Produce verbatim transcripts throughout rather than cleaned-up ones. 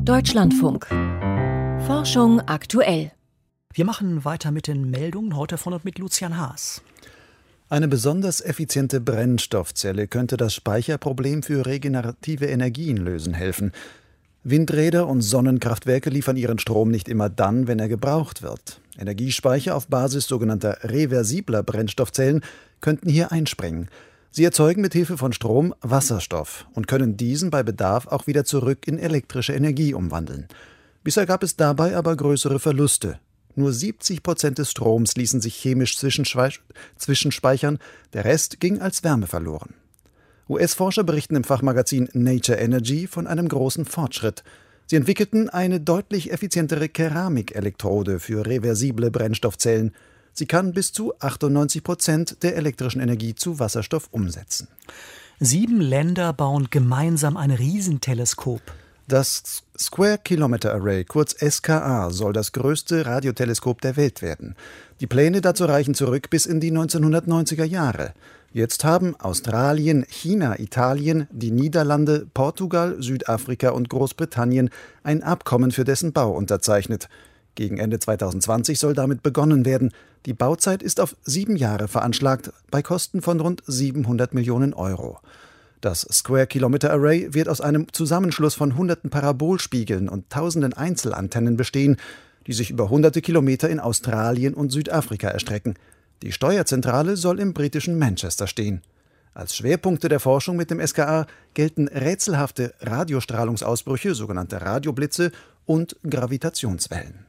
Deutschlandfunk. Forschung aktuell. Wir machen weiter mit den Meldungen, heute von und mit Lucian Haas. Eine besonders effiziente Brennstoffzelle könnte das Speicherproblem für regenerative Energien lösen helfen. Windräder und Sonnenkraftwerke liefern ihren Strom nicht immer dann, wenn er gebraucht wird. Energiespeicher auf Basis sogenannter reversibler Brennstoffzellen könnten hier einspringen. Sie erzeugen mit Hilfe von Strom Wasserstoff und können diesen bei Bedarf auch wieder zurück in elektrische Energie umwandeln. Bisher gab es dabei aber größere Verluste. Nur siebzig Prozent des Stroms ließen sich chemisch zwischenspeichern, der Rest ging als Wärme verloren. U S-Forscher berichten im Fachmagazin Nature Energy von einem großen Fortschritt. Sie entwickelten eine deutlich effizientere Keramikelektrode für reversible Brennstoffzellen. Sie kann bis zu achtundneunzig Prozent der elektrischen Energie zu Wasserstoff umsetzen. Sieben Länder bauen gemeinsam ein Riesenteleskop. Das Square Kilometer Array, kurz S K A, soll das größte Radioteleskop der Welt werden. Die Pläne dazu reichen zurück bis in die neunzehnhundertneunziger Jahre. Jetzt haben Australien, China, Italien, die Niederlande, Portugal, Südafrika und Großbritannien ein Abkommen für dessen Bau unterzeichnet. Gegen Ende zweitausendzwanzig soll damit begonnen werden. Die Bauzeit ist auf sieben Jahre veranschlagt, bei Kosten von rund siebenhundert Millionen Euro. Das Square Kilometer Array wird aus einem Zusammenschluss von hunderten Parabolspiegeln und tausenden Einzelantennen bestehen, die sich über hunderte Kilometer in Australien und Südafrika erstrecken. Die Steuerzentrale soll im britischen Manchester stehen. Als Schwerpunkte der Forschung mit dem S K A gelten rätselhafte Radiostrahlungsausbrüche, sogenannte Radioblitze und Gravitationswellen.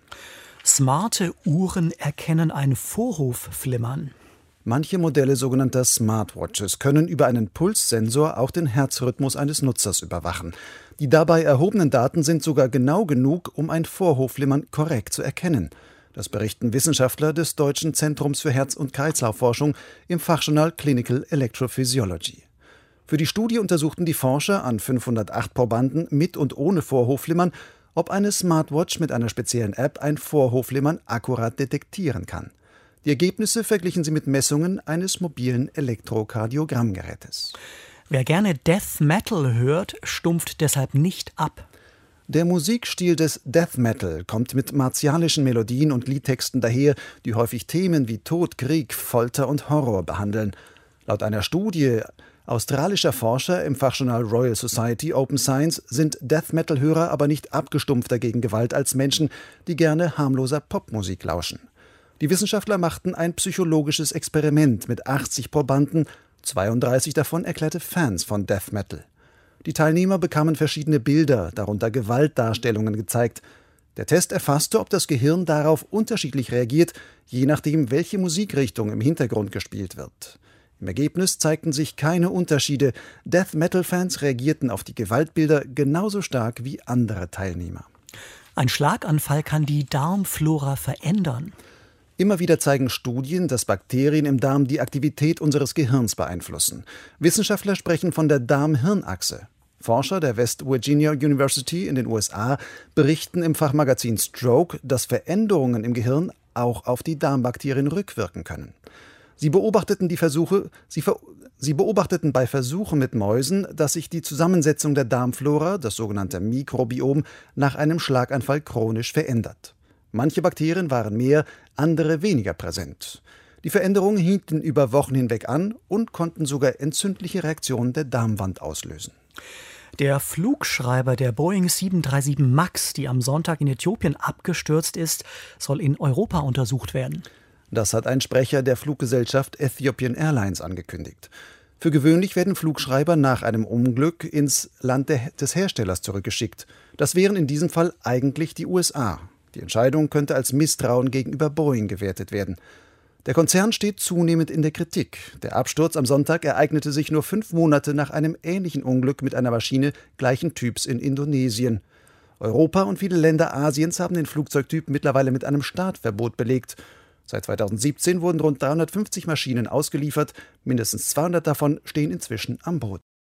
Smarte Uhren erkennen ein Vorhofflimmern. Manche Modelle sogenannter Smartwatches können über einen Pulssensor auch den Herzrhythmus eines Nutzers überwachen. Die dabei erhobenen Daten sind sogar genau genug, um ein Vorhofflimmern korrekt zu erkennen. Das berichten Wissenschaftler des Deutschen Zentrums für Herz- und Kreislaufforschung im Fachjournal Clinical Electrophysiology. Für die Studie untersuchten die Forscher an fünfhundertacht Probanden mit und ohne Vorhofflimmern, ob eine Smartwatch mit einer speziellen App ein Vorhofflimmern akkurat detektieren kann. Die Ergebnisse verglichen sie mit Messungen eines mobilen Elektrokardiogrammgerätes. Wer gerne Death Metal hört, stumpft deshalb nicht ab. Der Musikstil des Death Metal kommt mit martialischen Melodien und Liedtexten daher, die häufig Themen wie Tod, Krieg, Folter und Horror behandeln. Laut einer Studie australischer Forscher im Fachjournal Royal Society Open Science sind Death Metal-Hörer aber nicht abgestumpfter gegen Gewalt als Menschen, die gerne harmloser Popmusik lauschen. Die Wissenschaftler machten ein psychologisches Experiment mit achtzig Probanden, zweiunddreißig davon erklärte Fans von Death Metal. Die Teilnehmer bekamen verschiedene Bilder, darunter Gewaltdarstellungen, gezeigt. Der Test erfasste, ob das Gehirn darauf unterschiedlich reagiert, je nachdem, welche Musikrichtung im Hintergrund gespielt wird. Im Ergebnis zeigten sich keine Unterschiede. Death-Metal-Fans reagierten auf die Gewaltbilder genauso stark wie andere Teilnehmer. Ein Schlaganfall kann die Darmflora verändern. Immer wieder zeigen Studien, dass Bakterien im Darm die Aktivität unseres Gehirns beeinflussen. Wissenschaftler sprechen von der Darm-Hirn-Achse. Forscher der West Virginia University in den U S A berichten im Fachmagazin Stroke, dass Veränderungen im Gehirn auch auf die Darmbakterien rückwirken können. Sie beobachteten die Versuche, sie, ver, sie beobachteten bei Versuchen mit Mäusen, dass sich die Zusammensetzung der Darmflora, das sogenannte Mikrobiom, nach einem Schlaganfall chronisch verändert. Manche Bakterien waren mehr, andere weniger präsent. Die Veränderungen hielten über Wochen hinweg an und konnten sogar entzündliche Reaktionen der Darmwand auslösen. Der Flugschreiber der Boeing sieben drei sieben MAX, die am Sonntag in Äthiopien abgestürzt ist, soll in Europa untersucht werden. Das hat ein Sprecher der Fluggesellschaft Ethiopian Airlines angekündigt. Für gewöhnlich werden Flugschreiber nach einem Unglück ins Land des Herstellers zurückgeschickt. Das wären in diesem Fall eigentlich die U S A. Die Entscheidung könnte als Misstrauen gegenüber Boeing gewertet werden. Der Konzern steht zunehmend in der Kritik. Der Absturz am Sonntag ereignete sich nur fünf Monate nach einem ähnlichen Unglück mit einer Maschine gleichen Typs in Indonesien. Europa und viele Länder Asiens haben den Flugzeugtyp mittlerweile mit einem Startverbot belegt. Seit zweitausendsiebzehn wurden rund dreihundertfünfzig Maschinen ausgeliefert, mindestens zweihundert davon stehen inzwischen am Boden.